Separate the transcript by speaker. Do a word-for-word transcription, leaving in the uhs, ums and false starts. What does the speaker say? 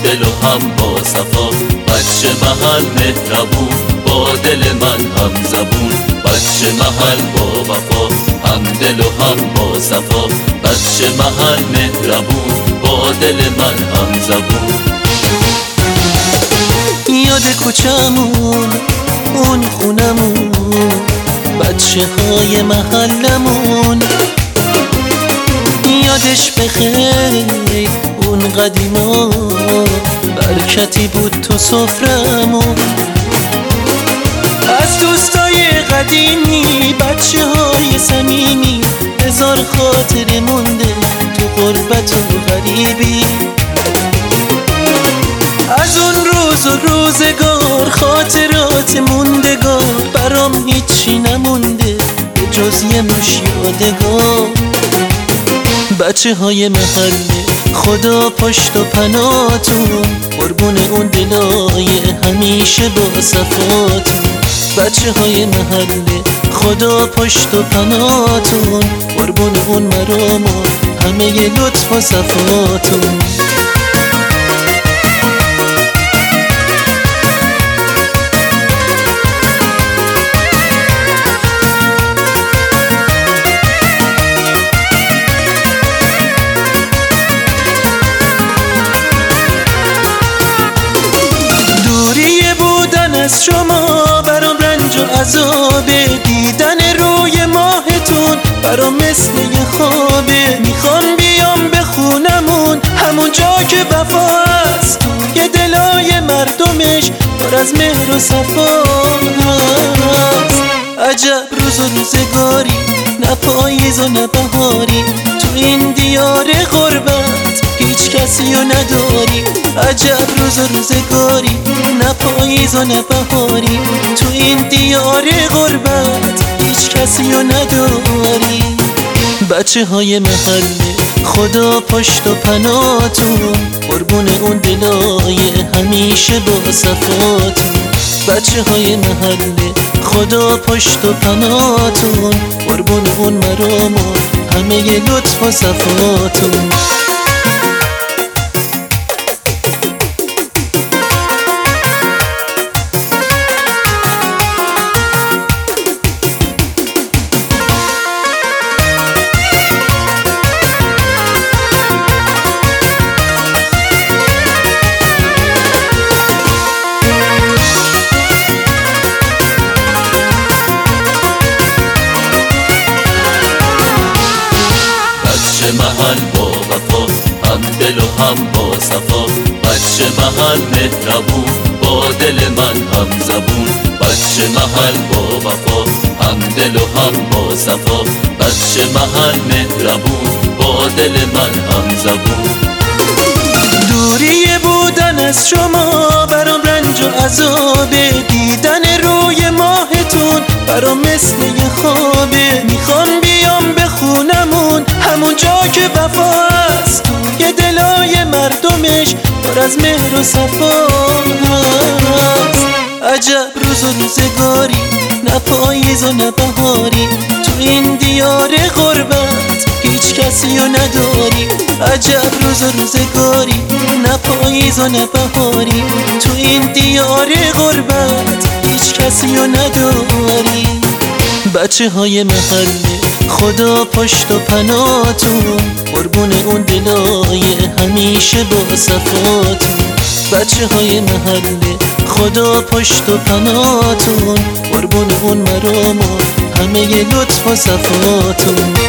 Speaker 1: دل و هم با صفا، بچه محل مهربون با دل من هم زبون. بچه محل با وفا، هم دل و هم با صفا، بچه محل مهربون با دل من هم زبون.
Speaker 2: یاد کوچمون، اون خونمون، بچه های محلمون، یادش بخیر اون قدیما، برکتی بود تو سفرمون. از دوستای قدیمی، بچه های صمیمی، هزار خاطر مونده تو غربت و غریبی. از اون روز و روزگار، خاطرات موندگار، برام هیچی نمونده جز یه مش یادگار. بچه های محله، خدا پشت و پناتون، قربون اون دلای همیشه با صفاتون. بچه های محله، خدا پشت و پناتون، قربون اون مرام و همه لطف و صفاتون. از شما برام رنج و عذابه، دیدن روی ماهتون برام مثل یه خوابه. میخوام بیام به خونمون، همون جا که وفا هست، توی دلای مردمش پر از مهر و صفا هست. عجب روز و روزگاری، نه پاییز و نه بهاری، تو این دیار غربت هیچ کسی رو نداری. عجب روز و روزگاری، نه پاییز و نه بهاری، تو این دیار غربت هیچ کسی رو نداری. بچه های محله، خدا پشت و پناتون، قربون اون دلای همیشه با صفاتون. بچه های محله، خدا پشت و پناتون، قربون اون مرام و همه لطف و صفاتون.
Speaker 1: بچه محل با وفا، هم دل و هم با صفا، بچه محل مهربون با دل من هم زبون. بچه محل با وفا، هم دل و هم با صفا، بچه محل مهربون با دل من هم زبون.
Speaker 2: دوری بودن از شما برام رنج و عذابه، دیدن روی ماهتون برام مثل یه خوابه. میخوام بیام به خونمون، همون جا که وفا هست، توی دلای مردمش پر از مهر و صفا هست. عجب روز و روزگاری، نه پاییز و نه بهاری، تو این دیار غربت هیچ کسی رو نداری. عجب روز و روزگاری، نه پاییز و نه بهاری، تو این دیار غربت هیچ کسی رو نداری. بچه های محله، خدا پشت و پناتون، قربون اون دلای همیشه با صفاتون. بچه های محله، خدا پشت و پناتون، قربون اون مرام و همه لطف و صفاتون.